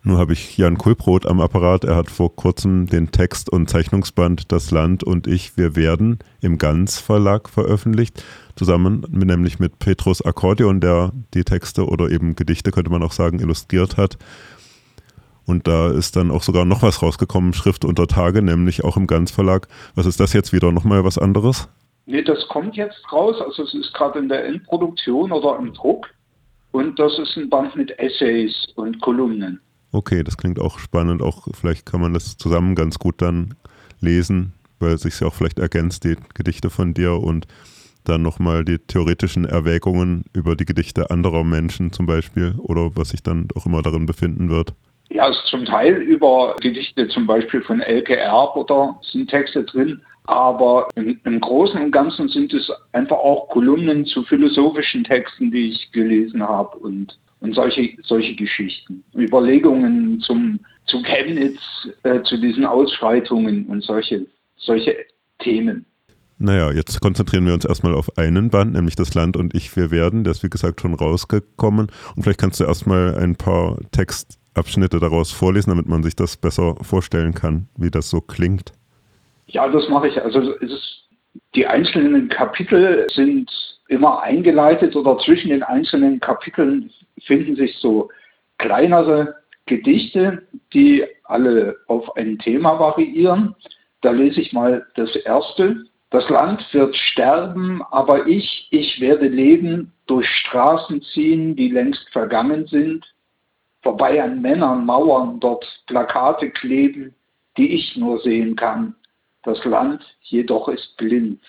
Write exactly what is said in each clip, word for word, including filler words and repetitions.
Nur habe ich Jan Kulbrot am Apparat. Er hat vor kurzem den Text- und Zeichnungsband Das Land und ich, wir werden im Ganz Verlag veröffentlicht. Zusammen mit, nämlich mit Petrus Akkordeon, der die Texte oder eben Gedichte, könnte man auch sagen, illustriert hat. Und da ist dann auch sogar noch was rausgekommen, Schrift unter Tage, nämlich auch im Ganz Verlag. Was ist das jetzt wieder? Nochmal was anderes? Nee, das kommt jetzt raus. Also es ist gerade in der Endproduktion oder im Druck. Und das ist ein Band mit Essays und Kolumnen. Okay, das klingt auch spannend. Auch vielleicht kann man das zusammen ganz gut dann lesen, weil es sich ja auch vielleicht ergänzt, die Gedichte von dir und dann nochmal die theoretischen Erwägungen über die Gedichte anderer Menschen zum Beispiel oder was sich dann auch immer darin befinden wird. Ja, es ist zum Teil über Gedichte zum Beispiel von Elke Erb oder sind Texte drin, aber im, im Großen und Ganzen sind es einfach auch Kolumnen zu philosophischen Texten, die ich gelesen habe und, und solche, solche Geschichten. Überlegungen zum, zu Chemnitz, äh, zu diesen Ausschreitungen und solche, solche Themen. Naja, jetzt konzentrieren wir uns erstmal auf einen Band, nämlich Das Land und ich, wir werden. Der ist wie gesagt schon rausgekommen und vielleicht kannst du erstmal ein paar Textabschnitte daraus vorlesen, damit man sich das besser vorstellen kann, wie das so klingt. Ja, das mache ich. Also es ist, die einzelnen Kapitel sind immer eingeleitet oder zwischen den einzelnen Kapiteln finden sich so kleinere Gedichte, die alle auf ein Thema variieren. Da lese ich mal das erste. Das Land wird sterben, aber ich, ich werde leben, durch Straßen ziehen, die längst vergangen sind, vorbei an Männern, Mauern, dort Plakate kleben, die ich nur sehen kann. Das Land jedoch ist blind.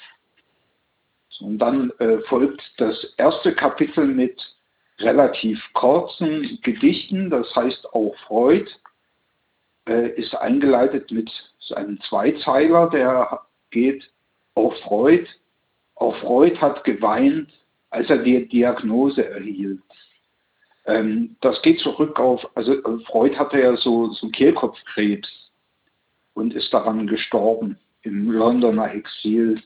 Und dann äh, folgt das erste Kapitel mit relativ kurzen Gedichten, das heißt auch Freud, äh, ist eingeleitet mit einem Zweizeiler, der geht: Auch Freud, auch Freud hat geweint, als er die Diagnose erhielt. Ähm, das geht zurück auf, also Freud hatte ja so, so Kehlkopfkrebs und ist daran gestorben im Londoner Exil.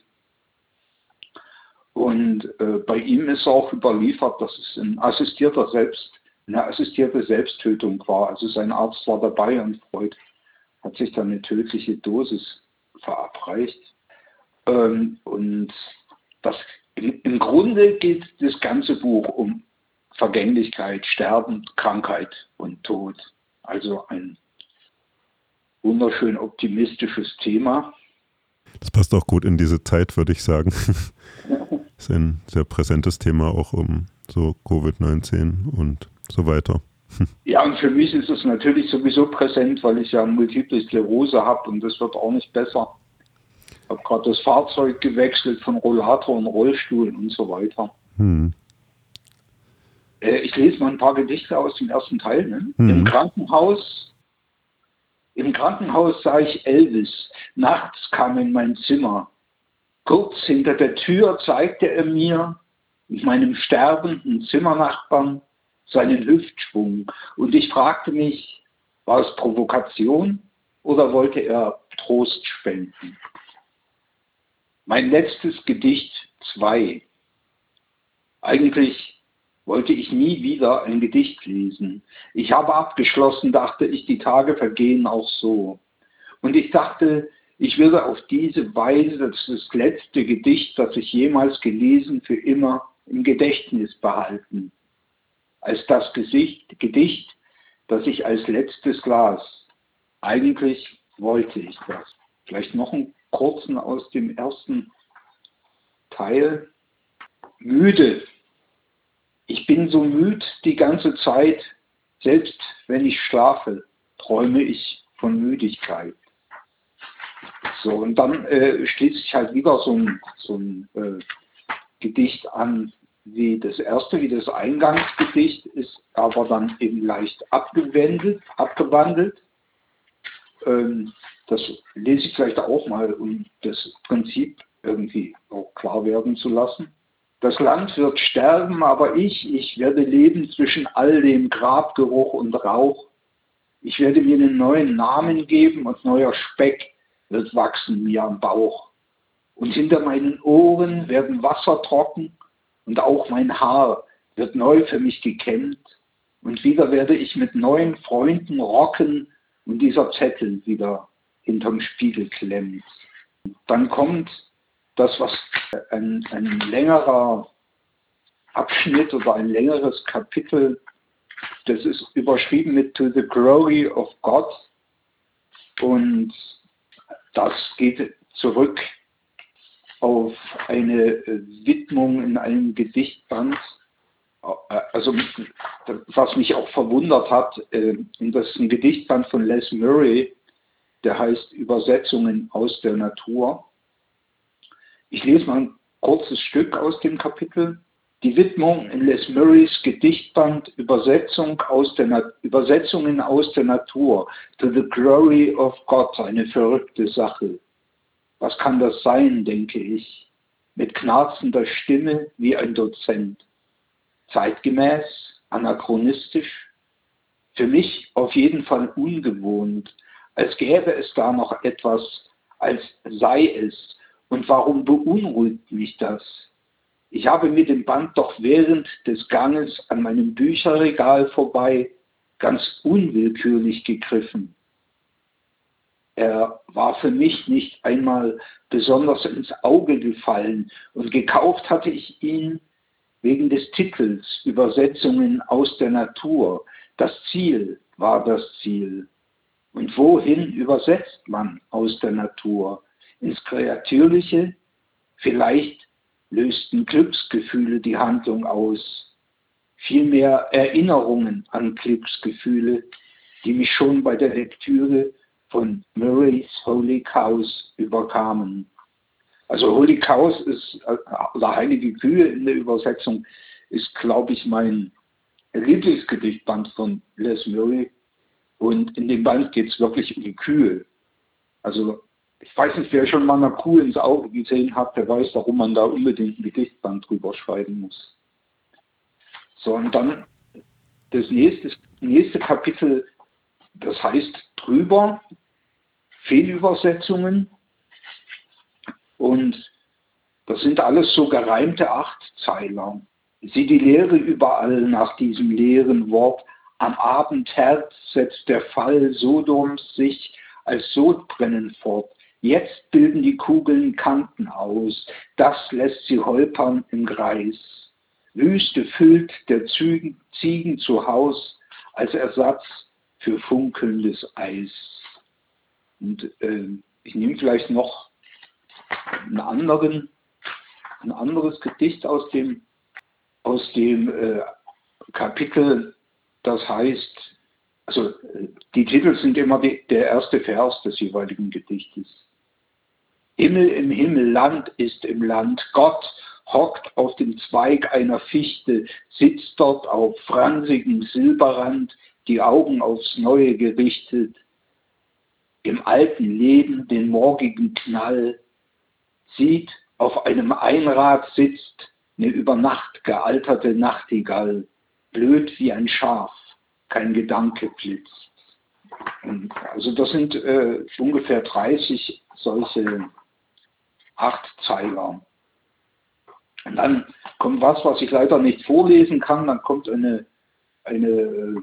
Und äh, bei ihm ist auch überliefert, dass es ein assistierter Selbst, eine assistierte Selbsttötung war. Also sein Arzt war dabei und Freud hat sich dann eine tödliche Dosis verabreicht. Ähm, und das, im, im Grunde geht das ganze Buch um Vergänglichkeit, Sterben, Krankheit und Tod. Also ein wunderschön optimistisches Thema. Das passt auch gut in diese Zeit, würde ich sagen. Das ist ein sehr präsentes Thema auch um so Covid neunzehn und so weiter. Ja, und für mich ist es natürlich sowieso präsent, weil ich ja Multiple Sklerose habe und das wird auch nicht besser. Ich habe gerade das Fahrzeug gewechselt von Rollator und Rollstuhl und so weiter. Hm. Äh, ich lese mal ein paar Gedichte aus dem ersten Teil. Ne? Hm. Im Krankenhaus Im Krankenhaus sah ich Elvis. Nachts kam in mein Zimmer. Kurz hinter der Tür zeigte er mir, mit meinem sterbenden Zimmernachbarn, seinen Hüftschwung. Und ich fragte mich, war es Provokation oder wollte er Trost spenden? Mein letztes Gedicht zwei. Eigentlich wollte ich nie wieder ein Gedicht lesen. Ich habe abgeschlossen, dachte ich, die Tage vergehen auch so. Und ich dachte, ich würde auf diese Weise das, das letzte Gedicht, das ich jemals gelesen, für immer im Gedächtnis behalten. Als das Gesicht, Gedicht, das ich als letztes las. Eigentlich wollte ich das. Vielleicht noch einen kurzen aus dem ersten Teil. Müde. Ich bin so müd die ganze Zeit, selbst wenn ich schlafe, träume ich von Müdigkeit. So, und dann äh, schließt sich halt wieder so ein, so ein äh, Gedicht an wie das erste, wie das Eingangsgedicht, ist aber dann eben leicht abgewendet, abgewandelt. Ähm, das lese ich vielleicht auch mal, um das Prinzip irgendwie auch klar werden zu lassen. Das Land wird sterben, aber ich, ich werde leben zwischen all dem Grabgeruch und Rauch. Ich werde mir einen neuen Namen geben und neuer Speck wird wachsen mir am Bauch. Und hinter meinen Ohren werden Wasser trocken und auch mein Haar wird neu für mich gekämmt. Und wieder werde ich mit neuen Freunden rocken und dieser Zettel wieder hinterm Spiegel klemmt. Dann kommt das, was ein, ein längerer Abschnitt oder ein längeres Kapitel, das ist überschrieben mit To the Glory of God. Und das geht zurück auf eine Widmung in einem Gedichtband. Also was mich auch verwundert hat, das ist ein Gedichtband von Les Murray, der heißt Übersetzungen aus der Natur. Ich lese mal ein kurzes Stück aus dem Kapitel. Die Widmung in Les Murrays Gedichtband Übersetzung aus der Übersetzungen aus der Natur. To the Glory of God, eine verrückte Sache. Was kann das sein, denke ich, mit knarzender Stimme wie ein Dozent. Zeitgemäß, anachronistisch, für mich auf jeden Fall ungewohnt, als gäbe es da noch etwas, als sei es. Und warum beunruhigt mich das? Ich habe mit dem Band doch während des Ganges an meinem Bücherregal vorbei ganz unwillkürlich gegriffen. Er war für mich nicht einmal besonders ins Auge gefallen und gekauft hatte ich ihn wegen des Titels Übersetzungen aus der Natur. Das Ziel war das Ziel. Und wohin übersetzt man aus der Natur? Ins Kreatürliche? Vielleicht lösten Glücksgefühle die Handlung aus. Vielmehr Erinnerungen an Glücksgefühle, die mich schon bei der Lektüre von Murrays Holy Cows überkamen. Also Holy Cows ist, oder Heilige Kühe in der Übersetzung, ist, glaube ich, mein Lieblingsgedichtband von Les Murray. Und in dem Band geht es wirklich um die Kühe. Also ich weiß nicht, wer schon mal eine Kuh ins Auge gesehen hat, der weiß, warum man da unbedingt ein Gedichtband drüber schreiben muss. So, und dann das nächste, nächste Kapitel, das heißt drüber, Fehlübersetzungen. Und das sind alles so gereimte Achtzeiler. Sieh die Leere überall nach diesem leeren Wort. Am Abendherz setzt der Fall Sodoms sich als Sodbrennen fort. Jetzt bilden die Kugeln Kanten aus. Das lässt sie holpern im Kreis. Wüste füllt der Zügen, Ziegen zu Haus als Ersatz für funkelndes Eis. Und äh, ich nehme vielleicht noch einen anderen, ein anderes Gedicht aus dem, aus dem äh, Kapitel, das heißt, also die Titel sind immer die, der erste Vers des jeweiligen Gedichtes. Himmel im Himmel, Land ist im Land, Gott hockt auf dem Zweig einer Fichte, sitzt dort auf fransigem Silberrand, die Augen aufs Neue gerichtet, im alten Leben den morgigen Knall, sieht, auf einem Einrad sitzt eine über Nacht gealterte Nachtigall, blöd wie ein Schaf, kein Gedanke blitzt. Und also das sind äh, ungefähr dreißig solche Achtzeiler. Und dann kommt was, was ich leider nicht vorlesen kann, dann kommt eine, eine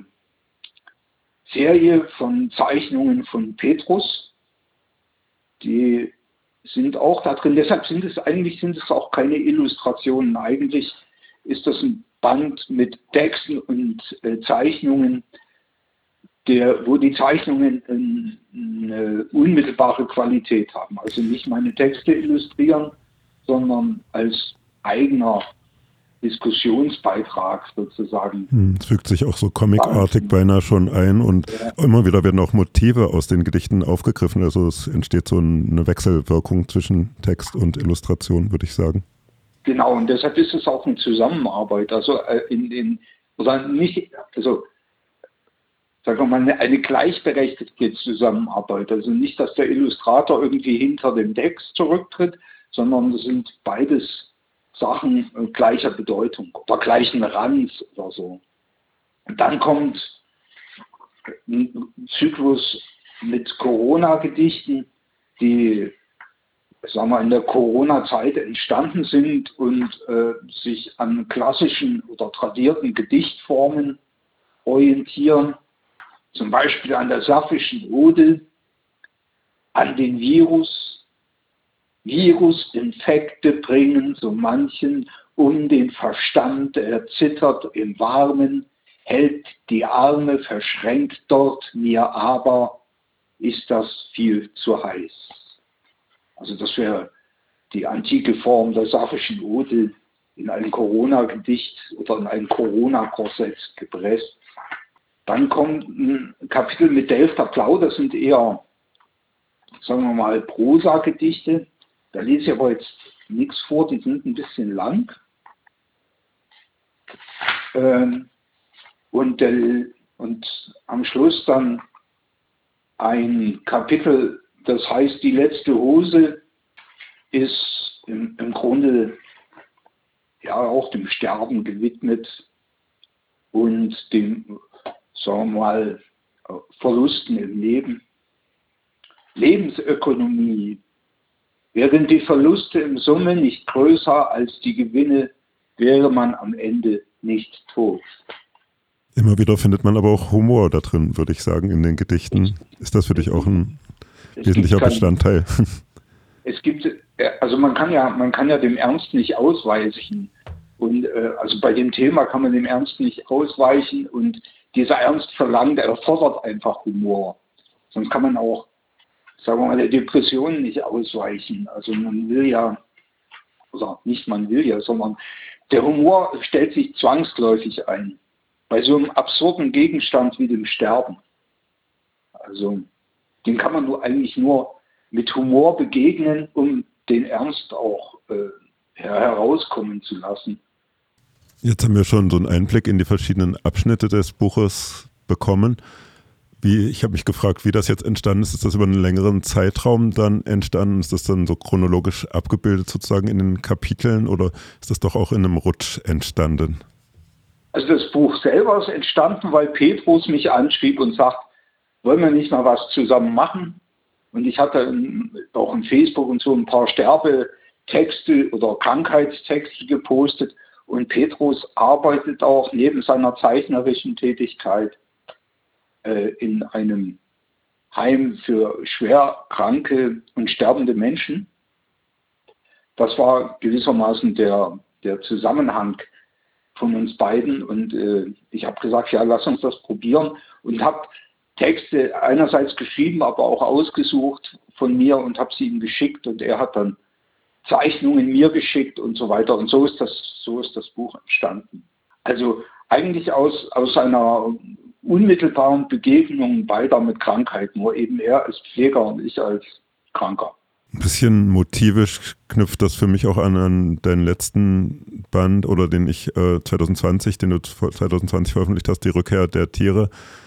Serie von Zeichnungen von Petrus, die sind auch da drin. Deshalb sind es eigentlich sind es auch keine Illustrationen. Eigentlich ist das ein Band mit Texten und äh, Zeichnungen, der, wo die Zeichnungen äh, eine unmittelbare Qualität haben. Also nicht meine Texte illustrieren, sondern als eigener Diskussionsbeitrag sozusagen. Es fügt sich auch so comicartig beinahe schon ein und ja. Immer wieder werden auch Motive aus den Gedichten aufgegriffen. Also es entsteht so eine Wechselwirkung zwischen Text und Illustration, würde ich sagen. Genau, und deshalb ist es auch eine Zusammenarbeit. Also in den, oder nicht, also sagen wir mal, eine, eine gleichberechtigte Zusammenarbeit. Also nicht, dass der Illustrator irgendwie hinter dem Text zurücktritt, sondern es sind beides Sachen gleicher Bedeutung oder gleichen Rangs oder so. Und dann kommt ein Zyklus mit Corona-Gedichten, die, sagen wir, in der Corona-Zeit entstanden sind und äh, sich an klassischen oder tradierten Gedichtformen orientieren, zum Beispiel an der Saphischen Ode, an den Virus. Virusinfekte bringen so manchen um den Verstand, er zittert im Warmen, hält die Arme verschränkt dort, mir aber ist das viel zu heiß. Also das wäre die antike Form der Saphischen Ode in ein Corona-Gedicht oder in ein Corona-Korsett gepresst. Dann kommt ein Kapitel mit Delfter Blau, das sind eher, sagen wir mal, Prosa-Gedichte. Da lese ich aber jetzt nichts vor, die sind ein bisschen lang. Ähm, und, äh, und am Schluss dann ein Kapitel, das heißt, die letzte Hose ist im, im Grunde ja auch dem Sterben gewidmet und dem, sagen wir mal, Verlusten im Leben. Lebensökonomie. Wären die Verluste im Summe nicht größer als die Gewinne, wäre man am Ende nicht tot. Immer wieder findet man aber auch Humor da drin, würde ich sagen, in den Gedichten. Ist das für dich auch ein es wesentlicher kein, Bestandteil? Es gibt, also man kann ja, man kann ja dem Ernst nicht ausweichen. Und äh, also bei dem Thema kann man dem Ernst nicht ausweichen und dieser Ernst verlangt, er fordert einfach Humor. Sonst kann man auch, sagen wir mal, der Depression nicht ausweichen. Also man will ja, oder nicht man will ja, sondern der Humor stellt sich zwangsläufig ein. Bei so einem absurden Gegenstand wie dem Sterben. Also den kann man nur eigentlich nur mit Humor begegnen, um den Ernst auch äh, herauskommen zu lassen. Jetzt haben wir schon so einen Einblick in die verschiedenen Abschnitte des Buches bekommen. Wie, ich habe mich gefragt, wie das jetzt entstanden ist. Ist das über einen längeren Zeitraum dann entstanden? Ist das dann so chronologisch abgebildet sozusagen in den Kapiteln oder ist das doch auch in einem Rutsch entstanden? Also das Buch selber ist entstanden, weil Petrus mich anschrieb und sagt, wollen wir nicht mal was zusammen machen? Und ich hatte auch in Facebook und so ein paar Sterbetexte oder Krankheitstexte gepostet. Und Petrus arbeitet auch neben seiner zeichnerischen Tätigkeit äh, in einem Heim für schwer kranke und sterbende Menschen. Das war gewissermaßen der, der Zusammenhang von uns beiden. Und äh, ich habe gesagt, ja, lass uns das probieren. Und habe Texte einerseits geschrieben, aber auch ausgesucht von mir und habe sie ihm geschickt. Und er hat dann Zeichnungen mir geschickt und so weiter. Und so ist das, so ist das Buch entstanden. Also eigentlich aus, aus einer unmittelbaren Begegnung beider mit Krankheit, nur eben er als Pfleger und ich als Kranker. Ein bisschen motivisch knüpft das für mich auch an, an deinen letzten Band oder den ich äh, zwanzig zwanzig, den du zwanzig zwanzig veröffentlicht hast, die Rückkehr der Tiere.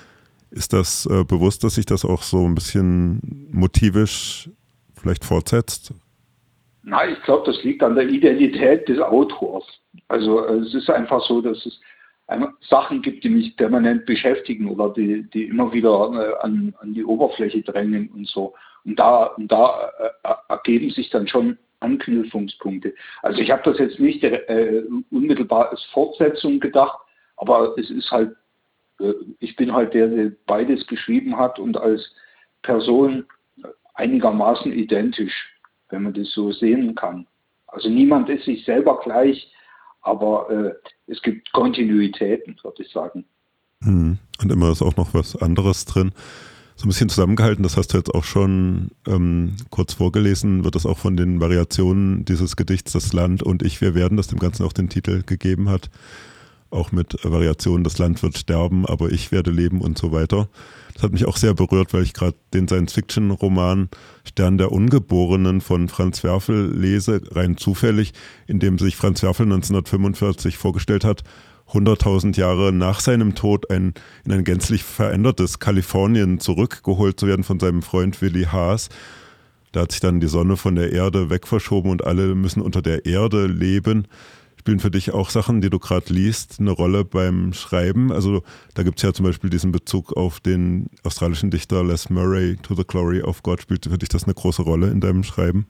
Ist das äh, bewusst, dass sich das auch so ein bisschen motivisch vielleicht fortsetzt? Nein, ich glaube, das liegt an der Identität des Autors. Also es ist einfach so, dass es Sachen gibt, die mich permanent beschäftigen oder die, die immer wieder äh, an, an die Oberfläche drängen und so. Und da, und da äh, ergeben sich dann schon Anknüpfungspunkte. Also ich habe das jetzt nicht äh, unmittelbar als Fortsetzung gedacht, aber es ist halt, äh, ich bin halt der, der beides geschrieben hat und als Person einigermaßen identisch, wenn man das so sehen kann. Also niemand ist sich selber gleich, aber äh, es gibt Kontinuitäten, würde ich sagen. Hm. Und immer ist auch noch was anderes drin. So ein bisschen zusammengehalten, das hast du jetzt auch schon ähm, kurz vorgelesen, wird das auch von den Variationen dieses Gedichts, das Land und ich, wir werden, das dem Ganzen auch den Titel gegeben hat, auch mit Variationen, das Land wird sterben, aber ich werde leben und so weiter. Das hat mich auch sehr berührt, weil ich gerade den Science-Fiction-Roman Stern der Ungeborenen von Franz Werfel lese, rein zufällig, in dem sich Franz Werfel neunzehnhundertfünfundvierzig vorgestellt hat, hunderttausend Jahre nach seinem Tod ein, in ein gänzlich verändertes Kalifornien zurückgeholt zu werden von seinem Freund Willi Haas. Da hat sich dann die Sonne von der Erde wegverschoben und alle müssen unter der Erde leben. Spielen für dich auch Sachen, die du gerade liest, eine Rolle beim Schreiben? Also da gibt es ja zum Beispiel diesen Bezug auf den australischen Dichter Les Murray, To the Glory of God. Spielt für dich das eine große Rolle in deinem Schreiben?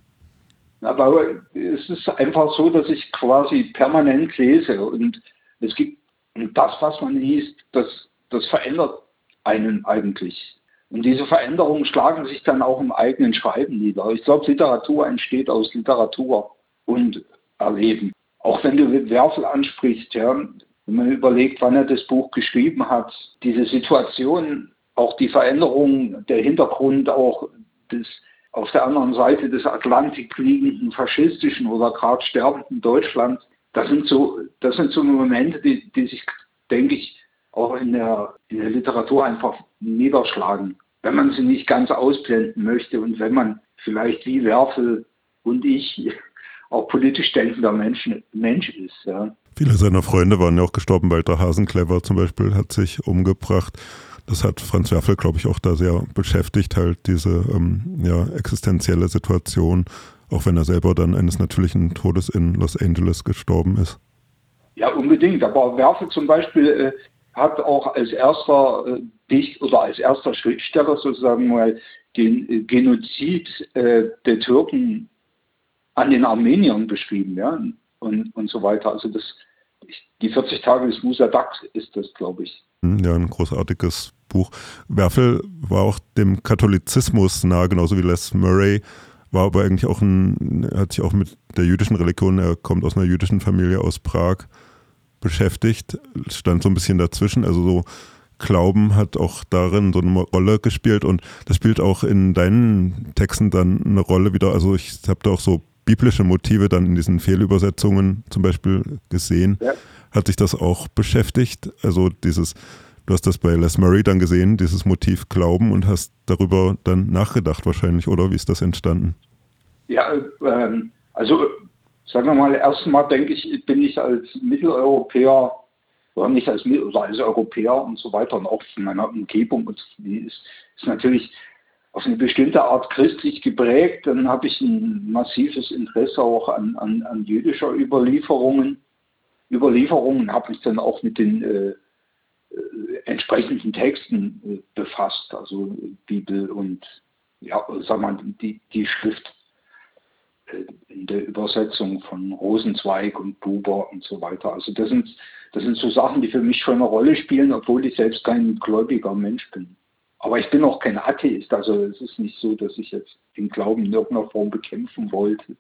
Aber es ist einfach so, dass ich quasi permanent lese und es gibt das, was man liest, das das verändert einen eigentlich. Und diese Veränderungen schlagen sich dann auch im eigenen Schreiben nieder. Ich glaube, Literatur entsteht aus Literatur und Erleben. Auch wenn du Werfel ansprichst, ja, wenn man überlegt, wann er das Buch geschrieben hat, diese Situation, auch die Veränderung, der Hintergrund auch des auf der anderen Seite des Atlantik liegenden faschistischen oder gerade sterbenden Deutschlands, das sind so, das sind so Momente, die, die sich, denke ich, auch in der, in der Literatur einfach niederschlagen, wenn man sie nicht ganz ausblenden möchte und wenn man vielleicht wie Werfel und ich auch politisch denkender Mensch, Mensch ist. Ja. Viele seiner Freunde waren ja auch gestorben. Walter Hasenclever zum Beispiel hat sich umgebracht. Das hat Franz Werfel, glaube ich, auch da sehr beschäftigt, halt diese ähm, ja, existenzielle Situation, auch wenn er selber dann eines natürlichen Todes in Los Angeles gestorben ist. Ja, unbedingt. Aber Werfel zum Beispiel äh, hat auch als erster äh, Dicht oder als erster Schriftsteller sozusagen mal den äh, Genozid äh, der Türken an den Armeniern beschrieben, ja, und, und so weiter. Also das, die vierzig Tage des Musa Dagh ist das, glaube ich. Ja, ein großartiges Buch. Werfel war auch dem Katholizismus nah, genauso wie Les Murray, war aber eigentlich auch ein, hat sich auch mit der jüdischen Religion, er kommt aus einer jüdischen Familie aus Prag, beschäftigt, stand so ein bisschen dazwischen, also so Glauben hat auch darin so eine Rolle gespielt und das spielt auch in deinen Texten dann eine Rolle wieder, also ich habe da auch so biblische Motive dann in diesen Fehlübersetzungen zum Beispiel gesehen. Ja. Hat sich das auch beschäftigt? Also dieses, du hast das bei Les Murray dann gesehen, dieses Motiv Glauben und hast darüber dann nachgedacht wahrscheinlich, oder? Wie ist das entstanden? Ja, ähm, also sagen wir mal, erstmal denke ich, bin ich als Mitteleuropäer oder nicht als Mittel- oder als Europäer und so weiter und auch von meiner Umgebung und die ist, ist natürlich auf eine bestimmte Art christlich geprägt. Dann habe ich ein massives Interesse auch an, an, an jüdischer Überlieferungen. Überlieferungen habe ich dann auch mit den äh, äh, entsprechenden Texten äh, befasst, also Bibel und ja, sag mal, die, die Schrift äh, in der Übersetzung von Rosenzweig und Buber und so weiter. Also das sind, das sind so Sachen, die für mich schon eine Rolle spielen, obwohl ich selbst kein gläubiger Mensch bin. Aber ich bin auch kein Atheist, also es ist nicht so, dass ich jetzt den Glauben in irgendeiner Form bekämpfen wollte.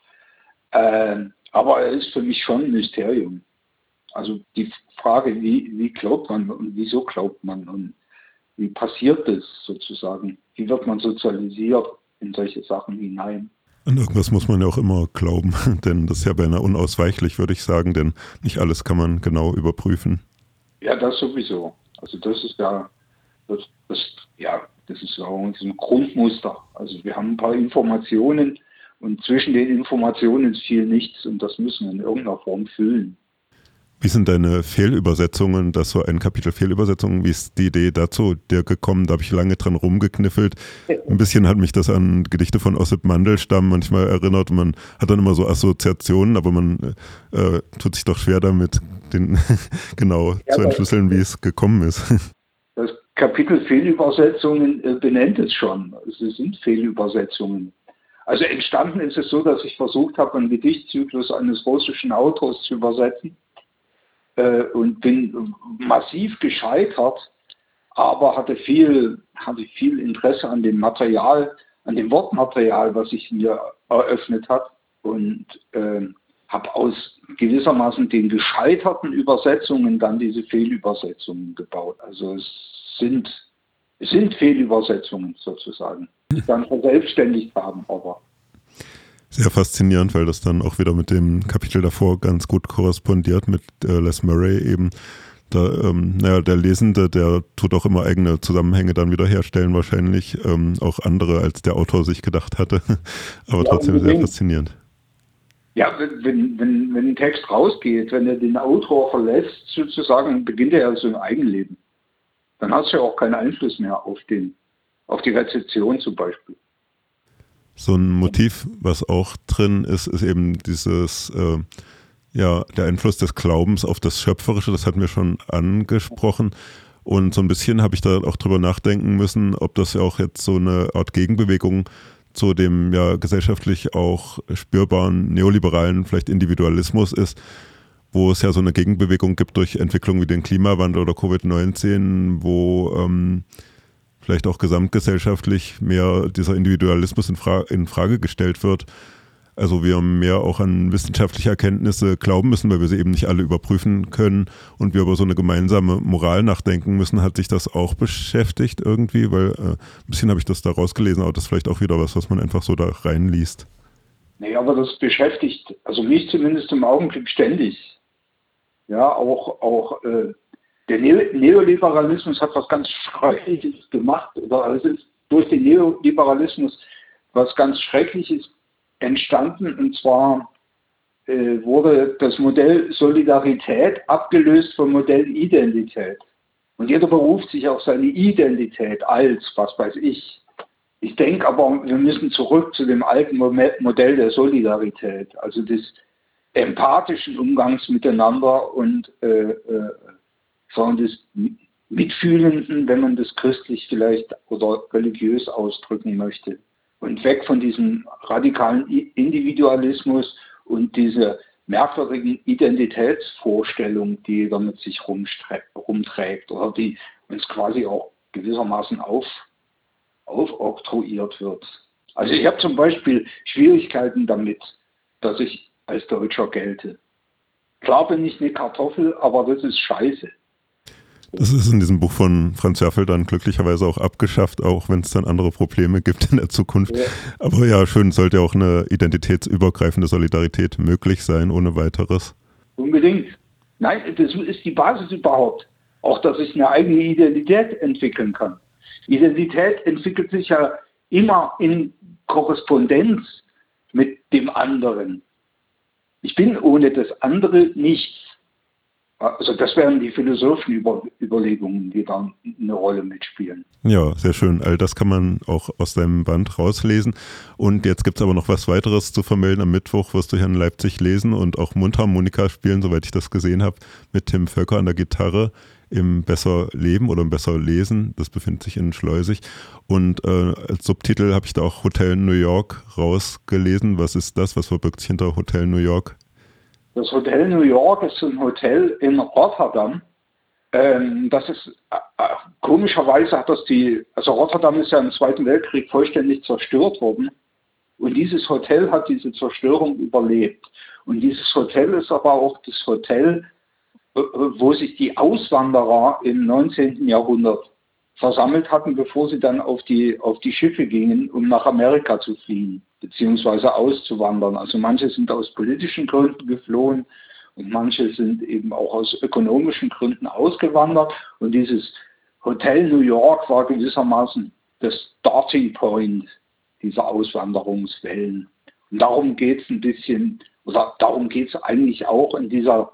Äh, aber er ist für mich schon ein Mysterium. Also die Frage, wie, wie glaubt man und wieso glaubt man und wie passiert das sozusagen? Wie wird man sozialisiert in solche Sachen hinein? An irgendwas muss man ja auch immer glauben, denn das ist ja beinahe unausweichlich, würde ich sagen, denn nicht alles kann man genau überprüfen. Ja, das sowieso. Also das ist ja, das, das, ja, das ist ja ein Grundmuster. Also wir haben ein paar Informationen und zwischen den Informationen ist viel nichts und das müssen wir in irgendeiner Form füllen. Wie sind deine Fehlübersetzungen, das so ein Kapitel Fehlübersetzungen, wie ist die Idee dazu dir gekommen? Da habe ich lange dran rumgekniffelt. Ein bisschen hat mich das an Gedichte von Ossip Mandelstam manchmal erinnert. Man hat dann immer so Assoziationen, aber man äh, tut sich doch schwer damit, den genau ja, zu entschlüsseln, wie es gekommen ist. Das Kapitel Fehlübersetzungen äh, benennt es schon. Es sind Fehlübersetzungen. Also entstanden ist es so, dass ich versucht habe, einen Gedichtzyklus eines russischen Autors zu übersetzen. Und bin massiv gescheitert, aber hatte viel, hatte viel Interesse an dem Material, an dem Wortmaterial, was sich mir eröffnet hat und äh, habe aus gewissermaßen den gescheiterten Übersetzungen dann diese Fehlübersetzungen gebaut. Also es sind, es sind Fehlübersetzungen sozusagen, die dann verselbstständigt haben, aber sehr faszinierend, weil das dann auch wieder mit dem Kapitel davor ganz gut korrespondiert mit äh, Les Murray eben. Da, ähm, naja, der Lesende, der tut auch immer eigene Zusammenhänge dann wieder herstellen, wahrscheinlich ähm, auch andere, als der Autor sich gedacht hatte. Aber ja, trotzdem sehr faszinierend. Ja, wenn, wenn, wenn ein Text rausgeht, wenn er den Autor verlässt, sozusagen, beginnt er ja so ein Eigenleben. Dann hast du ja auch keinen Einfluss mehr auf den, auf die Rezeption zum Beispiel. So ein Motiv, was auch drin ist, ist eben dieses, äh, ja, der Einfluss des Glaubens auf das Schöpferische, das hatten wir schon angesprochen. Und so ein bisschen habe ich da auch drüber nachdenken müssen, ob das ja auch jetzt so eine Art Gegenbewegung zu dem ja gesellschaftlich auch spürbaren neoliberalen vielleicht Individualismus ist, wo es ja so eine Gegenbewegung gibt durch Entwicklungen wie den Klimawandel oder Covid neunzehn, wo ähm, vielleicht auch gesamtgesellschaftlich mehr dieser Individualismus in, Fra- in Frage gestellt wird. Also wir mehr auch an wissenschaftliche Erkenntnisse glauben müssen, weil wir sie eben nicht alle überprüfen können und wir über so eine gemeinsame Moral nachdenken müssen. Hat sich das auch beschäftigt irgendwie? Weil äh, ein bisschen habe ich das da rausgelesen, aber das ist vielleicht auch wieder was, was man einfach so da reinliest. Nee, aber das beschäftigt, also mich zumindest im Augenblick ständig. Ja, auch, auch äh, der Ne- Neoliberalismus hat was ganz Schreckliches gemacht, oder also es ist durch den Neoliberalismus was ganz Schreckliches entstanden, und zwar äh, wurde das Modell Solidarität abgelöst vom Modell Identität. Und jeder beruft sich auf seine Identität als, was weiß ich. Ich denke aber, wir müssen zurück zu dem alten Modell der Solidarität, also des empathischen Umgangs miteinander und äh, äh, sondern des Mitfühlenden, wenn man das christlich vielleicht oder religiös ausdrücken möchte. Und weg von diesem radikalen Individualismus und dieser merkwürdigen Identitätsvorstellung, die jeder mit sich rumträgt oder die uns quasi auch gewissermaßen auf, aufoktroyiert wird. Also ich habe zum Beispiel Schwierigkeiten damit, dass ich als Deutscher gelte. Klar bin ich eine Kartoffel, aber das ist scheiße. Das ist in diesem Buch von Franz Werfel dann glücklicherweise auch abgeschafft, auch wenn es dann andere Probleme gibt in der Zukunft. Ja. Aber ja, schön, sollte auch eine identitätsübergreifende Solidarität möglich sein, ohne weiteres. Unbedingt. Nein, das ist die Basis überhaupt. Auch, dass ich eine eigene Identität entwickeln kann. Identität entwickelt sich ja immer in Korrespondenz mit dem anderen. Ich bin ohne das andere nichts. Also das wären die philosophischen Über- Überlegungen, die dann eine Rolle mitspielen. Ja, sehr schön. All das kann man auch aus deinem Band rauslesen. Und jetzt gibt es aber noch was weiteres zu vermelden. Am Mittwoch wirst du hier in Leipzig lesen und auch Mundharmonika spielen, soweit ich das gesehen habe, mit Tim Völker an der Gitarre im Besser Leben oder im Besser Lesen. Das befindet sich in Schleusig. Und äh, als Subtitel habe ich da auch Hotel New York rausgelesen. Was ist das? Was verbirgt sich hinter Hotel New York? Das Hotel New York ist ein Hotel in Rotterdam. Ähm, das ist, äh, komischerweise hat das die, also Rotterdam ist ja im Zweiten Weltkrieg vollständig zerstört worden. Und dieses Hotel hat diese Zerstörung überlebt. Und dieses Hotel ist aber auch das Hotel, wo sich die Auswanderer im neunzehnten Jahrhundert versammelt hatten, bevor sie dann auf die, auf die Schiffe gingen, um nach Amerika zu fliehen, beziehungsweise auszuwandern. Also manche sind aus politischen Gründen geflohen und manche sind eben auch aus ökonomischen Gründen ausgewandert. Und dieses Hotel New York war gewissermaßen das Starting Point dieser Auswanderungswellen. Und darum geht es ein bisschen, oder darum geht es eigentlich auch in dieser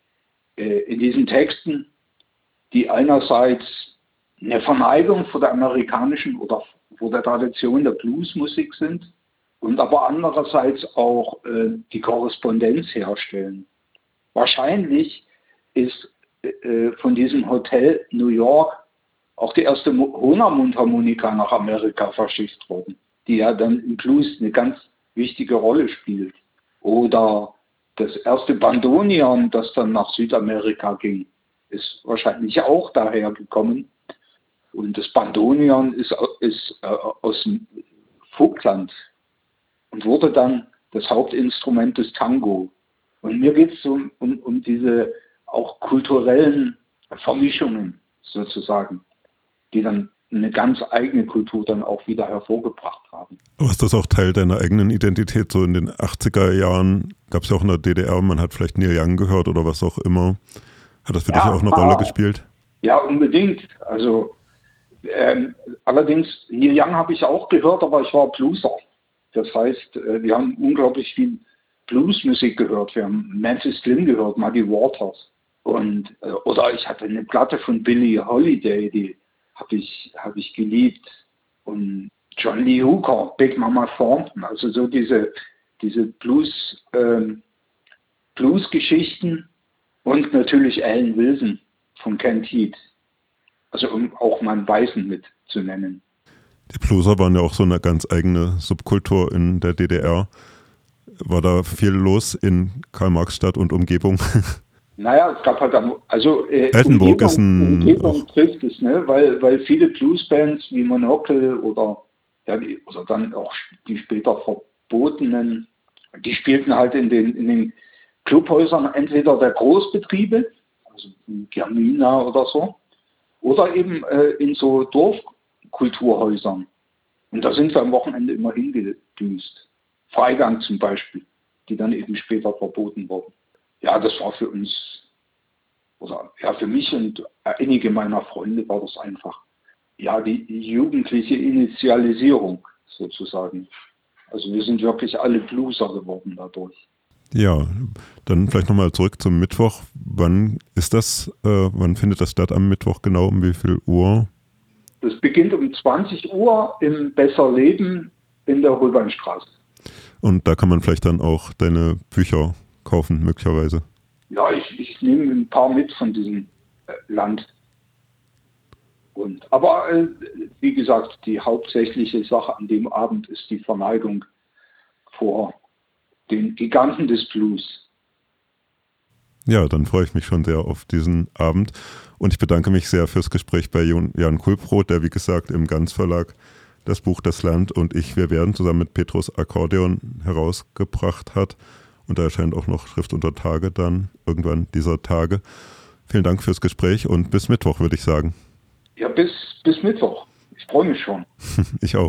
in diesen Texten, die einerseits eine Verneigung vor der amerikanischen oder vor der Tradition der Bluesmusik sind und aber andererseits auch äh, die Korrespondenz herstellen. Wahrscheinlich ist äh, von diesem Hotel New York auch die erste Hohner-Mundharmonika nach Amerika verschifft worden, die ja dann im Blues eine ganz wichtige Rolle spielt. Oder das erste Bandonion, das dann nach Südamerika ging, ist wahrscheinlich auch daher gekommen. Und das Bandonion ist, ist äh, aus dem Vogtland und wurde dann das Hauptinstrument des Tango. Und mir geht es um, um, um diese auch kulturellen Vermischungen sozusagen, die dann eine ganz eigene Kultur dann auch wieder hervorgebracht haben. Aber ist das auch Teil deiner eigenen Identität? So in den achtziger Jahren gab es ja auch in der D D R, man hat vielleicht Neil Young gehört oder was auch immer. Hat das für ja, dich auch eine Rolle gespielt? Ja, unbedingt. Also ähm, allerdings, Neil Young habe ich auch gehört, aber ich war Blueser. Das heißt, äh, wir haben unglaublich viel Bluesmusik gehört. Wir haben Memphis Slim gehört, Muddy Waters. Und, äh, oder ich hatte eine Platte von Billie Holiday, die habe ich, hab ich geliebt. Und John Lee Hooker, Big Mama Thornton, also so diese, diese Blues, ähm, Blues-Geschichten und natürlich Alan Wilson von Ken Heath. Also um auch mal einen Weißen mit zu nennen. Die Blueser waren ja auch so eine ganz eigene Subkultur in der D D R. War da viel los in Karl-Marx-Stadt und Umgebung? Naja, es gab halt, am, also äh, Altenburg ist ein... Umgebung trifft es, ne? weil, weil viele Bluesbands wie Monocle oder, ja, die, oder dann auch die später verbotenen, die spielten halt in den, in den Clubhäusern entweder der Großbetriebe, also Germina oder so, oder eben äh, in so Dorfkulturhäusern. Und da sind wir am Wochenende immer hingedüst. Freigang zum Beispiel, die dann eben später verboten wurden. Ja, das war für uns, oder ja, für mich und einige meiner Freunde war das einfach, ja, die jugendliche Initialisierung sozusagen. Also wir sind wirklich alle Blueser geworden dadurch. Ja, dann vielleicht nochmal zurück zum Mittwoch. Wann ist das, äh, wann findet das statt am Mittwoch genau, um wie viel Uhr? Das beginnt um zwanzig Uhr im Besser Leben in der Holbeinstraße. Und da kann man vielleicht dann auch deine Bücher kaufen, möglicherweise. Ja, ich, ich nehme ein paar mit von diesem äh, Land. Und, aber äh, wie gesagt, die hauptsächliche Sache an dem Abend ist die Verneigung vor den Giganten des Blues. Ja, dann freue ich mich schon sehr auf diesen Abend. Und ich bedanke mich sehr fürs Gespräch bei Jan Kulproth, der wie gesagt im Ganz Verlag das Buch Das Land und ich, wir werden zusammen mit Petrus Akkordeon herausgebracht hat. Und da erscheint auch noch Schrift unter Tage dann irgendwann dieser Tage. Vielen Dank fürs Gespräch und bis Mittwoch, würde ich sagen. Ja, bis, bis Mittwoch. Ich freue mich schon. Ich auch.